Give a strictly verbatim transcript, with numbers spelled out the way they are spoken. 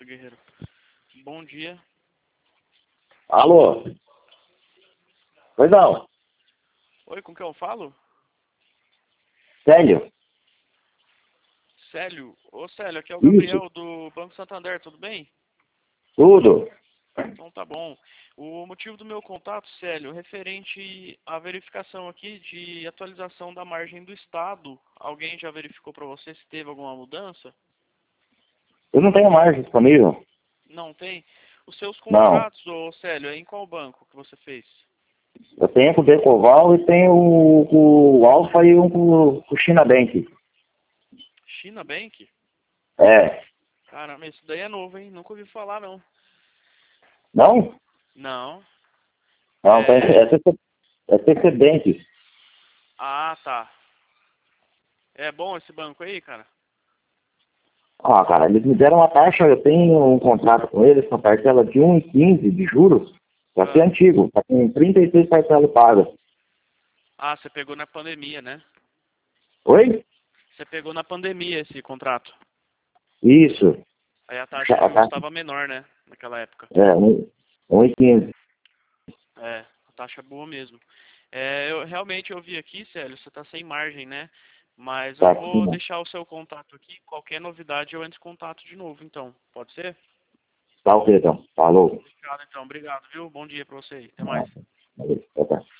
Guerreiro. Bom dia. Alô? Pois não. Oi, com quem eu falo? Célio? Célio. Ô, Célio, aqui é o Isso. Gabriel do Banco Santander, tudo bem? Tudo? Então tá bom. O motivo do meu contato, Célio, referente à verificação aqui de atualização da margem do Estado. Alguém já verificou para você se teve alguma mudança? Eu não tenho margem disponível. Não tem? Os seus Não. contratos, ô Célio, é em qual banco que você fez? Eu tenho com o Decoval e tenho o, o Alfa e um com com o China Bank. China Bank? É. Caramba, isso daí é novo, hein? Nunca ouvi falar, não. Não? Não. Não, tem, É... é, C C, é C C Bank. Ah, tá. É bom esse banco aí, cara? Ah, cara, eles me deram uma taxa, eu tenho um contrato com eles, com parcela de um vírgula quinze de juros, só que é Ah. antigo, tá com trinta e seis parcelas pagas. Ah, você pegou na pandemia, né? Oi? Você pegou na pandemia esse contrato. Isso. Aí a taxa de A juros taxa estava menor, né? Naquela época. é um- um e quinze. É, a taxa boa mesmo. É, eu realmente eu vi aqui, Célio, você está sem margem, né? Mas eu Tá aqui, vou né? deixar o seu contato aqui. Qualquer novidade eu entro em contato de novo, então. Pode ser? Tá ok, então. Falou. Obrigado, então. Obrigado, viu? Bom dia pra você aí. Até Ah, mais. valeu. Tá, tá.